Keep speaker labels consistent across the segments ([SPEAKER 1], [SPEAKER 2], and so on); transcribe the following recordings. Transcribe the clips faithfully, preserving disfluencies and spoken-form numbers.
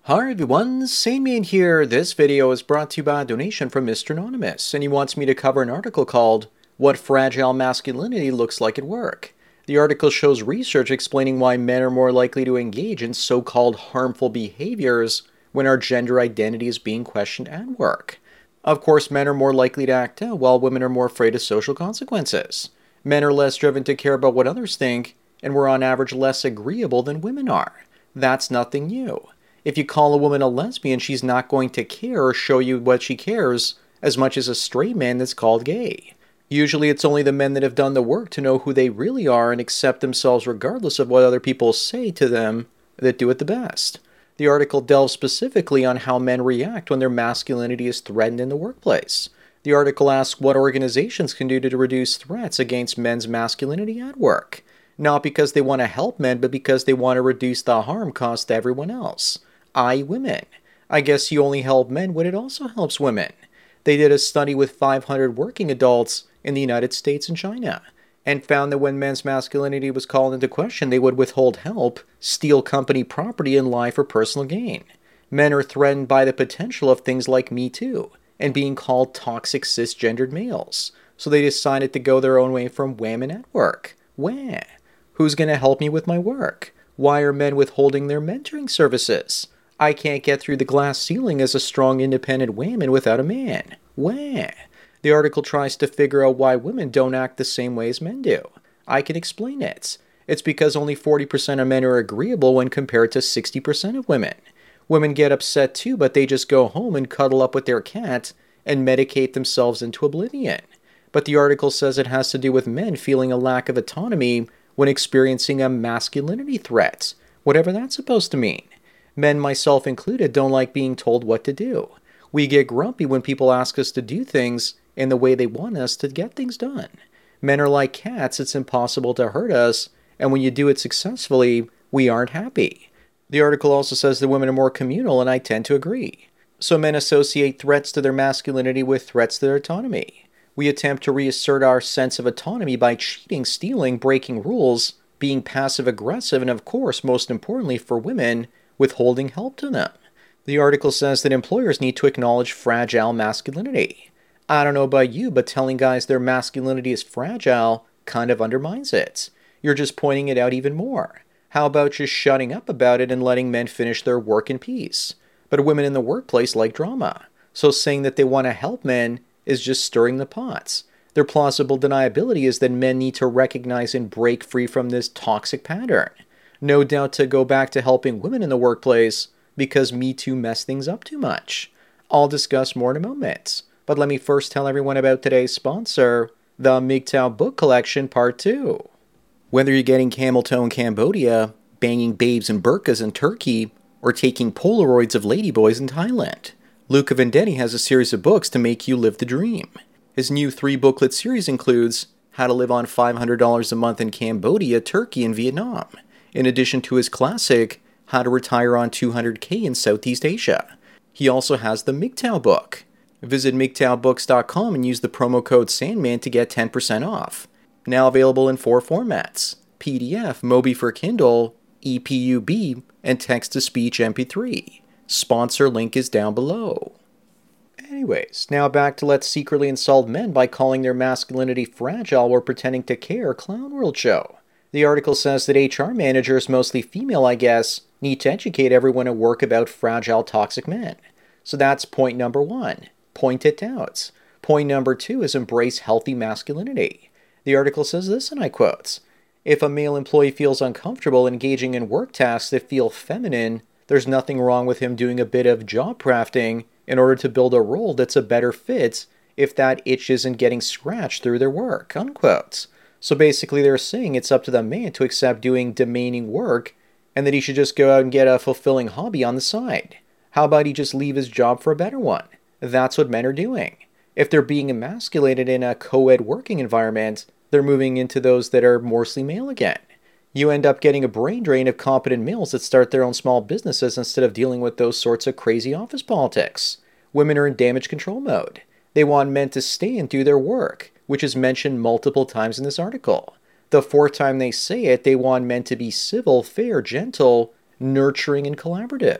[SPEAKER 1] Hi everyone, Sandman here. This video is brought to you by a donation from Mister Anonymous, and he wants me to cover an article called What Fragile Masculinity Looks Like at Work. The article shows research explaining why men are more likely to engage in so-called harmful behaviors when our gender identity is being questioned at work. Of course, men are more likely to act out while women are more afraid of social consequences. Men are less driven to care about what others think, and we're on average less agreeable than women are. That's nothing new. If you call a woman a lesbian, she's not going to care or show you what she cares as much as a straight man that's called gay. Usually it's only the men that have done the work to know who they really are and accept themselves regardless of what other people say to them that do it the best. The article delves specifically on how men react when their masculinity is threatened in the workplace. The article asks what organizations can do to reduce threats against men's masculinity at work. Not because they want to help men, but because they want to reduce the harm caused to everyone else. that is women. I guess you only help men when it also helps women. They did a study with five hundred working adults in the United States and China, and found that when men's masculinity was called into question, they would withhold help, steal company property, and lie for personal gain. Men are threatened by the potential of things like Me Too, and being called toxic cisgendered males, so they decided to go their own way from women at work. Wah! Who's going to help me with my work? Why are men withholding their mentoring services? I can't get through the glass ceiling as a strong, independent woman without a man. Wah! The article tries to figure out why women don't act the same way as men do. I can explain it. It's because only forty percent of men are agreeable when compared to sixty percent of women. Women get upset too, but they just go home and cuddle up with their cat and medicate themselves into oblivion. But the article says it has to do with men feeling a lack of autonomy when experiencing a masculinity threat, whatever that's supposed to mean. Men, myself included, don't like being told what to do. We get grumpy when people ask us to do things in the way they want us to get things done. Men are like cats, it's impossible to hurt us, and when you do it successfully, we aren't happy. The article also says that women are more communal, and I tend to agree. So men associate threats to their masculinity with threats to their autonomy. We attempt to reassert our sense of autonomy by cheating, stealing, breaking rules, being passive-aggressive, and of course, most importantly for women, withholding help to them. The article says that employers need to acknowledge fragile masculinity. I don't know about you, but telling guys their masculinity is fragile kind of undermines it. You're just pointing it out even more. How about just shutting up about it and letting men finish their work in peace? But women in the workplace like drama, so saying that they want to help men is just stirring the pots. Their plausible deniability is that men need to recognize and break free from this toxic pattern. No doubt to go back to helping women in the workplace because Me Too messed things up too much. I'll discuss more in a moment, but let me first tell everyone about today's sponsor, the M G T O W Book Collection Part two. Whether you're getting camel toe in Cambodia, banging babes in burqas in Turkey, or taking Polaroids of ladyboys in Thailand, Luca Vendetti has a series of books to make you live the dream. His new three-booklet series includes How to Live on five hundred dollars a Month in Cambodia, Turkey, and Vietnam, in addition to his classic, How to Retire on two hundred K in Southeast Asia. He also has the M G T O W book. Visit M G T O W books dot com and use the promo code Sandman to get ten percent off. Now available in four formats: P D F, Mobi for Kindle, E P U B, and text-to-speech M P three. Sponsor link is down below. Anyways, now back to Let's Secretly Insult Men by Calling Their Masculinity Fragile or Pretending to Care Clown World Show. The article says that H R managers, mostly female I guess, need to educate everyone at work about fragile toxic men. So that's point number one. Point it out. Point number two is embrace healthy masculinity. The article says this, and I quote, If a male employee feels uncomfortable engaging in work tasks that feel feminine, there's nothing wrong with him doing a bit of job crafting in order to build a role that's a better fit if that itch isn't getting scratched through their work, unquote. So basically they're saying it's up to the man to accept doing demeaning work and that he should just go out and get a fulfilling hobby on the side. How about he just leave his job for a better one? That's what men are doing. If they're being emasculated in a co-ed working environment, they're moving into those that are mostly male again. You end up getting a brain drain of competent males that start their own small businesses instead of dealing with those sorts of crazy office politics. Women are in damage control mode. They want men to stay and do their work, which is mentioned multiple times in this article. The fourth time they say it, they want men to be civil, fair, gentle, nurturing, and collaborative.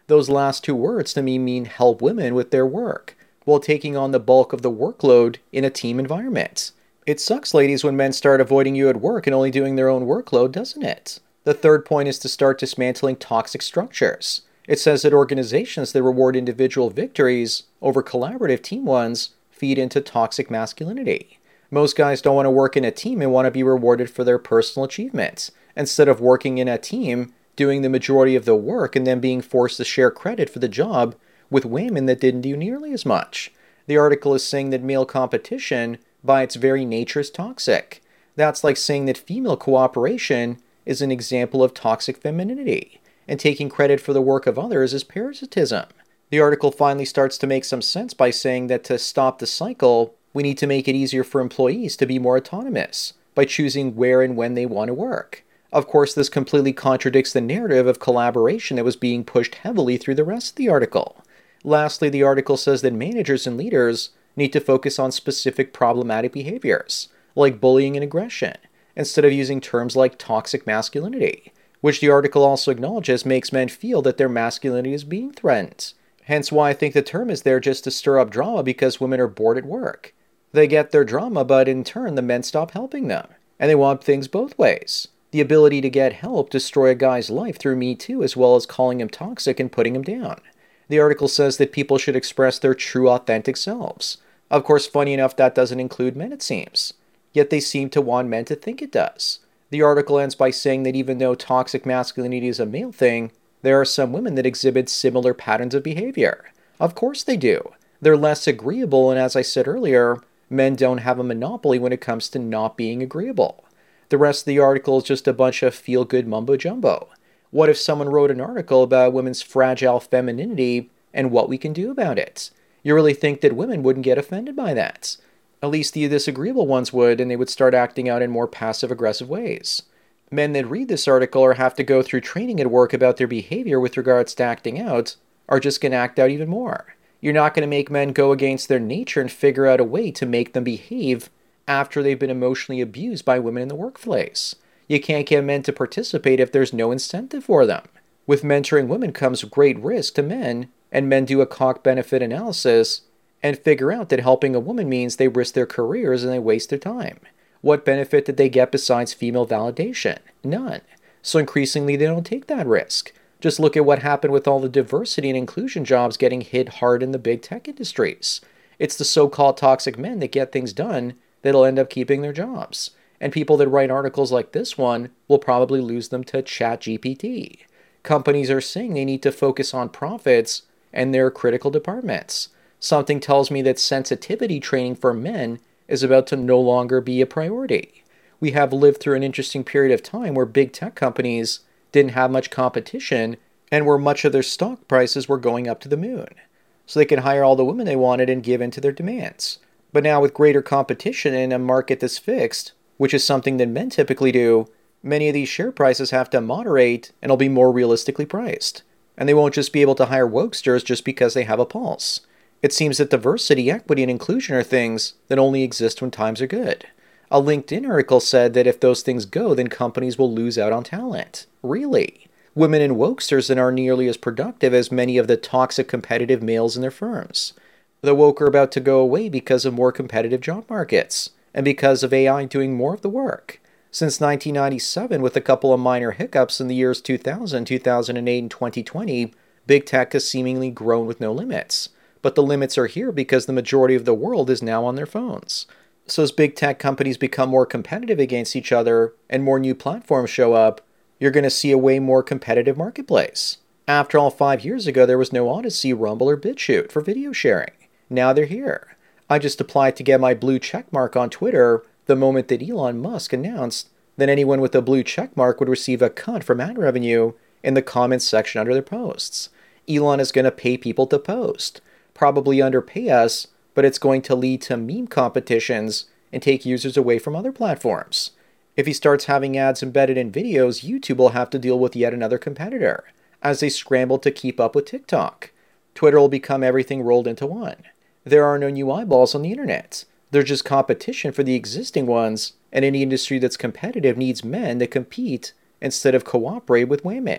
[SPEAKER 1] Those last two words to me mean help women with their work, while taking on the bulk of the workload in a team environment. It sucks, ladies, when men start avoiding you at work and only doing their own workload, doesn't it? The third point is to start dismantling toxic structures. It says that organizations that reward individual victories over collaborative team ones feed into toxic masculinity. Most guys don't want to work in a team and want to be rewarded for their personal achievements, instead of working in a team, doing the majority of the work, and then being forced to share credit for the job with women that didn't do nearly as much. The article is saying that male competition, by its very nature, is toxic. That's like saying that female cooperation is an example of toxic femininity, and taking credit for the work of others is parasitism. The article finally starts to make some sense by saying that to stop the cycle, we need to make it easier for employees to be more autonomous by choosing where and when they want to work. Of course, this completely contradicts the narrative of collaboration that was being pushed heavily through the rest of the article. Lastly, the article says that managers and leaders need to focus on specific problematic behaviors, like bullying and aggression, instead of using terms like toxic masculinity, which the article also acknowledges makes men feel that their masculinity is being threatened. Hence why I think the term is there just to stir up drama because women are bored at work. They get their drama, but in turn the men stop helping them, and they want things both ways. The ability to get help destroy a guy's life through Me Too, as well as calling him toxic and putting him down. The article says that people should express their true authentic selves. Of course, funny enough, that doesn't include men, it seems. Yet they seem to want men to think it does. The article ends by saying that even though toxic masculinity is a male thing, there are some women that exhibit similar patterns of behavior. Of course they do. They're less agreeable, and as I said earlier, men don't have a monopoly when it comes to not being agreeable. The rest of the article is just a bunch of feel-good mumbo-jumbo. What if someone wrote an article about women's fragile femininity and what we can do about it? You really think that women wouldn't get offended by that? At least the disagreeable ones would, and they would start acting out in more passive-aggressive ways. Men that read this article or have to go through training at work about their behavior with regards to acting out are just going to act out even more. You're not going to make men go against their nature and figure out a way to make them behave after they've been emotionally abused by women in the workplace. You can't get men to participate if there's no incentive for them. With mentoring women comes great risk to men, and men do a cost-benefit analysis and figure out that helping a woman means they risk their careers and they waste their time. What benefit did they get besides female validation? None. So increasingly they don't take that risk. Just look at what happened with all the diversity and inclusion jobs getting hit hard in the big tech industries. It's the so-called toxic men that get things done that'll end up keeping their jobs. And people that write articles like this one will probably lose them to ChatGPT. Companies are saying they need to focus on profits and their critical departments. Something tells me that sensitivity training for men is about to no longer be a priority. We have lived through an interesting period of time where big tech companies didn't have much competition and where much of their stock prices were going up to the moon. So they could hire all the women they wanted and give in to their demands. But now with greater competition in a market that's fixed, which is something that men typically do, many of these share prices have to moderate and will be more realistically priced. And they won't just be able to hire wokesters just because they have a pulse. It seems that diversity, equity, and inclusion are things that only exist when times are good. A LinkedIn article said that if those things go, then companies will lose out on talent. Really? Women in wokesters that aren't nearly as productive as many of the toxic competitive males in their firms. The woke are about to go away because of more competitive job markets, and because of A I doing more of the work. Since nineteen ninety-seven, with a couple of minor hiccups in the years two thousand, two thousand eight, and twenty twenty, big tech has seemingly grown with no limits. But the limits are here because the majority of the world is now on their phones. So as big tech companies become more competitive against each other and more new platforms show up, you're going to see a way more competitive marketplace. After all, five years ago, there was no Odyssey, Rumble, or BitChute for video sharing. Now they're here. I just applied to get my blue checkmark on Twitter the moment that Elon Musk announced that anyone with a blue checkmark would receive a cut from ad revenue in the comments section under their posts. Elon is going to pay people to post. Probably underpay us, but it's going to lead to meme competitions and take users away from other platforms. If he starts having ads embedded in videos, YouTube will have to deal with yet another competitor, as they scramble to keep up with TikTok. Twitter will become everything rolled into one. There are no new eyeballs on the internet. There's just competition for the existing ones, and any industry that's competitive needs men that compete instead of cooperate with women.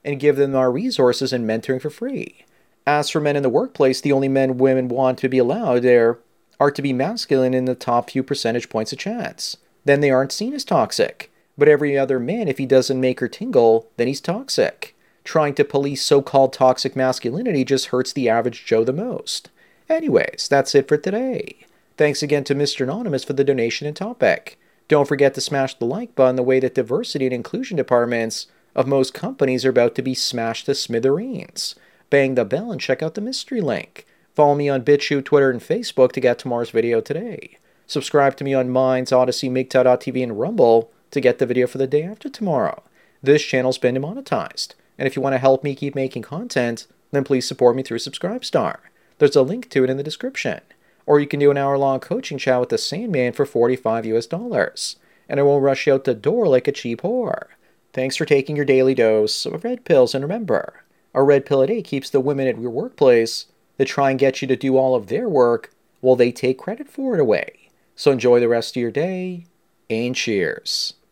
[SPEAKER 1] and give them our resources and mentoring for free. As for men in the workplace, the only men women want to be allowed there are to be masculine in the top few percentage points of chance. Then they aren't seen as toxic. But every other man, if he doesn't make her tingle, then he's toxic. Trying to police so-called toxic masculinity just hurts the average Joe the most. Anyways, that's it for today. Thanks again to Mister Anonymous for the donation and topic. Don't forget to smash the like button the way that diversity and inclusion departments of most companies are about to be smashed to smithereens. Bang the bell and check out the mystery link. Follow me on BitChute, Twitter, and Facebook to get tomorrow's video today. Subscribe to me on Minds, Odyssey, MGTOW dot T V, and Rumble to get the video for the day after tomorrow. This channel's been demonetized, and if you want to help me keep making content, then please support me through Subscribestar. There's a link to it in the description. Or you can do an hour-long coaching chat with the Sandman for forty-five U S dollars, and I won't rush you out the door like a cheap whore. Thanks for taking your daily dose of red pills, and remember, a red pill a day keeps the women at your workplace that try and get you to do all of their work while they take credit for it away. So enjoy the rest of your day, and cheers.